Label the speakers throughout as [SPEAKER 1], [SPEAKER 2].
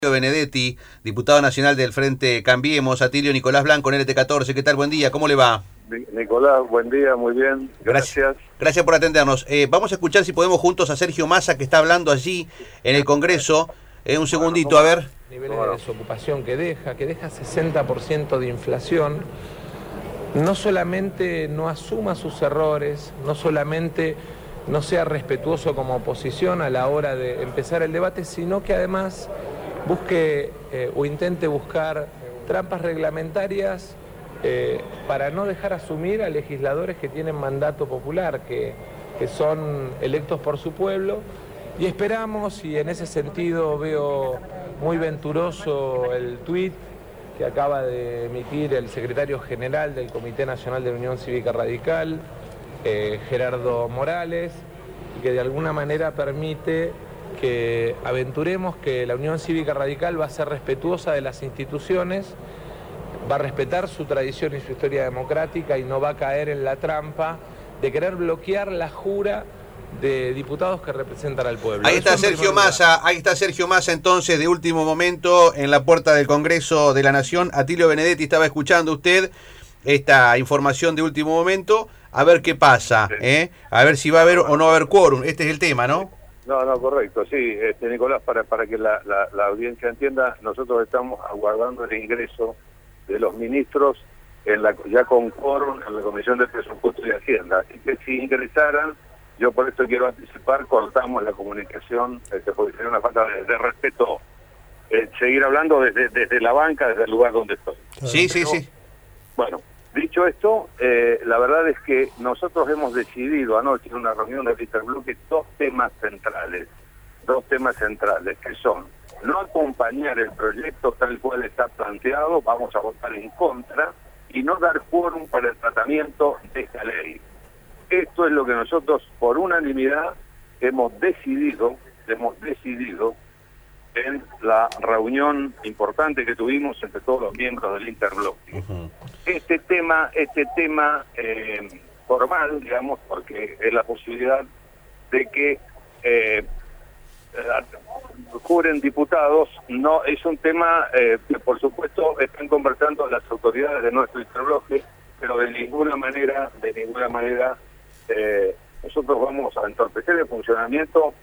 [SPEAKER 1] Benedetti, diputado nacional del Frente Cambiemos, Atilio Nicolás Blanco en LT14. ¿Qué tal? Buen día, ¿cómo le va?
[SPEAKER 2] Nicolás, buen día, muy bien, gracias.
[SPEAKER 1] Gracias por atendernos. Vamos a escuchar si podemos juntos a Sergio Massa, que está hablando allí en el Congreso. Un segundito, a ver.
[SPEAKER 3] Niveles de desocupación que deja 60% de inflación. No solamente no asuma sus errores, no solamente no sea respetuoso como oposición a la hora de empezar el debate, sino que además busque o intente buscar trampas reglamentarias para no dejar asumir a legisladores que tienen mandato popular, que son electos por su pueblo, y esperamos, y en ese sentido veo muy venturoso el tuit que acaba de emitir el secretario general del Comité Nacional de la Unión Cívica Radical, Gerardo Morales, y que de alguna manera permite que aventuremos que la Unión Cívica Radical va a ser respetuosa de las instituciones, va a respetar su tradición y su historia democrática y no va a caer en la trampa de querer bloquear la jura de diputados que representan al pueblo.
[SPEAKER 1] Ahí está Sergio Massa, entonces, de último momento, en la puerta del Congreso de la Nación. Atilio Benedetti, estaba escuchando usted esta información de último momento, a ver qué pasa, a ver si va a haber o no va a haber quórum. Este es el tema, ¿no?
[SPEAKER 2] No, correcto, sí, Nicolás, para que la audiencia entienda, nosotros estamos aguardando el ingreso de los ministros ya con quórum en la Comisión de Presupuesto y Hacienda. Así que si ingresaran, yo por esto quiero anticipar, cortamos la comunicación, porque sería una falta de respeto seguir hablando desde la banca, desde el lugar donde estoy.
[SPEAKER 1] Sí.
[SPEAKER 2] Bueno, dicho esto, la verdad es que nosotros hemos decidido anoche en una reunión de Interbloque dos temas centrales, que son no acompañar el proyecto tal cual está planteado, vamos a votar en contra, y no dar quórum para el tratamiento de esta ley. Esto es lo que nosotros por unanimidad hemos decidido en la reunión importante que tuvimos entre todos los miembros del Interbloque. Este tema formal, digamos, porque es la posibilidad de que juren diputados, no es un tema que por supuesto están conversando las autoridades de nuestro Interbloque, pero de ninguna manera nosotros vamos a entorpecer el funcionamiento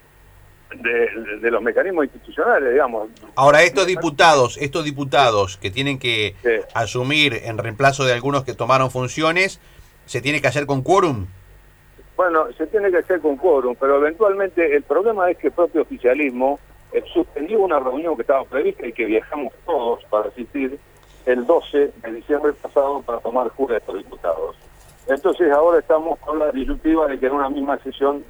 [SPEAKER 2] de los mecanismos institucionales, digamos.
[SPEAKER 1] Ahora, estos diputados que tienen que asumir en reemplazo de algunos que tomaron funciones, ¿se tiene que hacer con quórum?
[SPEAKER 2] Bueno, se tiene que hacer con quórum, pero eventualmente el problema es que el propio oficialismo suspendió una reunión que estaba prevista y que viajamos todos para asistir el 12 de diciembre pasado para tomar jura de estos diputados. Entonces ahora estamos con la disyuntiva de que en una misma sesión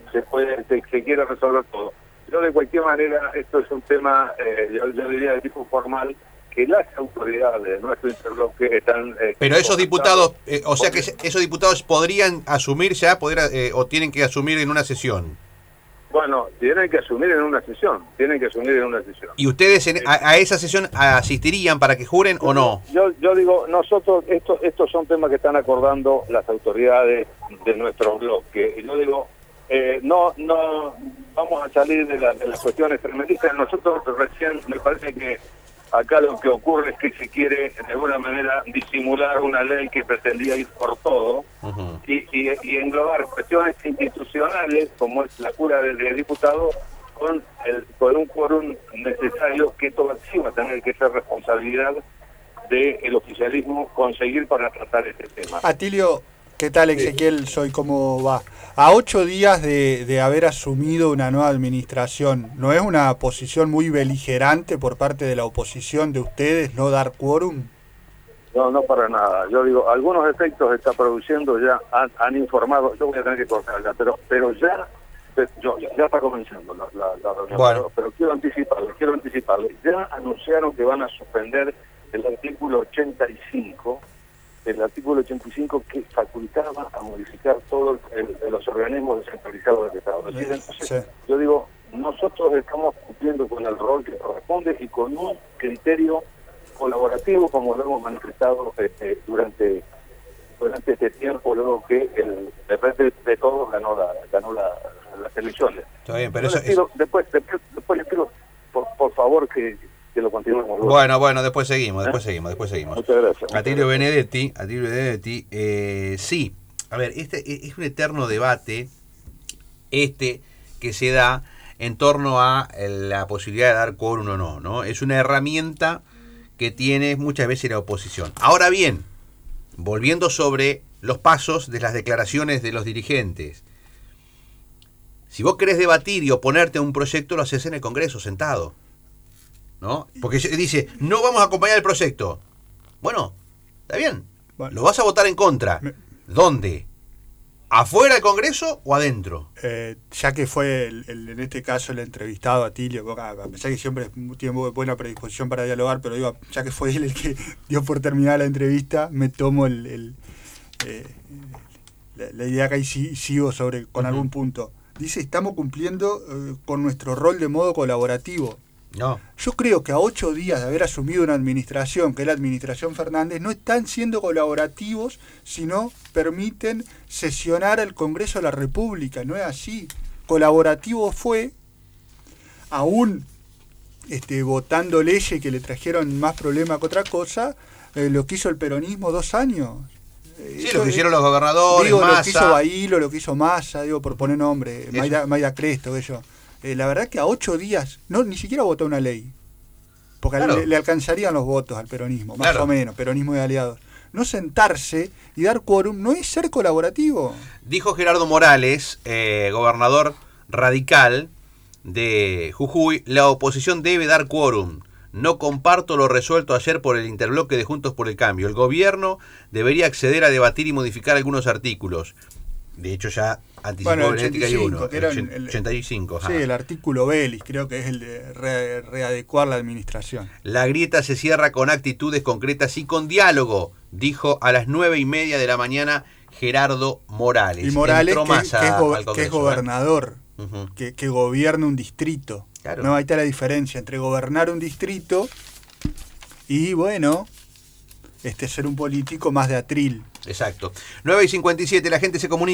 [SPEAKER 2] se quiere resolver todo. Yo de cualquier manera, esto es un tema, yo diría de tipo formal, que las autoridades de nuestro Interbloque están...
[SPEAKER 1] Pero esos diputados, esos diputados podrían asumir ya, o tienen que asumir en una sesión.
[SPEAKER 2] Bueno, tienen que asumir en una sesión.
[SPEAKER 1] ¿Y ustedes a esa sesión asistirían para que juren o no?
[SPEAKER 2] Yo digo, nosotros, estos son temas que están acordando las autoridades de nuestro bloque. Y yo digo, no vamos a salir de las cuestiones tremendistas. Nosotros recién, me parece que acá lo que ocurre es que se quiere de alguna manera disimular una ley que pretendía ir por todo y englobar cuestiones institucionales como es la jura de diputados con un quórum necesario, que todo sí va a tener que ser responsabilidad del oficialismo conseguir para tratar este tema.
[SPEAKER 4] Atilio, ¿qué tal? Ezequiel, soy, ¿cómo va? A 8 días de haber asumido una nueva administración, ¿no es una posición muy beligerante por parte de la oposición de ustedes no dar quórum?
[SPEAKER 2] No, para nada. Yo digo, algunos efectos está produciendo, ya han informado, yo voy a tener que cortarla, pero ya está comenzando la reunión.
[SPEAKER 1] Bueno.
[SPEAKER 2] Pero quiero anticiparle. Ya anunciaron que van a suspender el artículo 85, que facultaba a modificar todos los organismos descentralizados del Estado. Entonces, yo digo, nosotros estamos cumpliendo con el rol que corresponde y con un criterio colaborativo, como lo hemos manifestado durante este tiempo, luego que el Frente de Todos ganó las elecciones.
[SPEAKER 1] Está bien, pero
[SPEAKER 2] después les pido, por favor, que que lo continuemos.
[SPEAKER 1] Bueno, después seguimos.
[SPEAKER 2] Muchas gracias.
[SPEAKER 1] Atilio Benedetti, sí. A ver, este es un eterno debate que se da en torno a la posibilidad de dar quórum o no, ¿no? Es una herramienta que tiene muchas veces la oposición. Ahora bien, volviendo sobre los pasos de las declaraciones de los dirigentes, si vos querés debatir y oponerte a un proyecto, lo haces en el Congreso, sentado, ¿no? Porque dice, no vamos a acompañar el proyecto. Bueno, está bien, lo vas a votar en contra. ¿Dónde? ¿Afuera del Congreso o adentro?
[SPEAKER 4] Ya que fue en este caso el entrevistado Atilio, a pesar que siempre tiene muy buena predisposición para dialogar, pero digo, ya que fue él el que dio por terminada la entrevista, me tomo la idea que ahí sigo con algún punto. Dice, estamos cumpliendo con nuestro rol de modo colaborativo.
[SPEAKER 1] No.
[SPEAKER 4] Yo creo que a 8 días de haber asumido una administración, que es la administración Fernández, no están siendo colaborativos, sino permiten sesionar al Congreso de la República. No es así. Colaborativo fue, aún votando leyes que le trajeron más problemas que otra cosa, lo que hizo el peronismo 2 años.
[SPEAKER 1] Sí, lo que hicieron los gobernadores, Massa.
[SPEAKER 4] Lo que hizo Bailo, lo que hizo Massa, por poner nombre, Mayda Cresto, aquello. La verdad que a 8 días, ni siquiera votó una ley, porque claro, le alcanzarían los votos al peronismo, más o menos, peronismo de aliados. No sentarse y dar quórum no es ser colaborativo.
[SPEAKER 1] Dijo Gerardo Morales, gobernador radical de Jujuy, la oposición debe dar quórum. No comparto lo resuelto ayer por el interbloque de Juntos por el Cambio. El gobierno debería acceder a debatir y modificar algunos artículos. De hecho, ya anticipó el 85,
[SPEAKER 4] que era
[SPEAKER 1] el 85.
[SPEAKER 4] Sí, el artículo Belis, creo que es el de readecuar la administración.
[SPEAKER 1] La grieta se cierra con actitudes concretas y con diálogo, dijo a las 9:30 de la mañana Gerardo Morales.
[SPEAKER 4] Y Morales, que es gobernador, que gobierna un distrito.
[SPEAKER 1] Claro.
[SPEAKER 4] No, ahí está la diferencia entre gobernar un distrito y, ser un político más de atril.
[SPEAKER 1] Exacto. 9:57, la gente se comunica.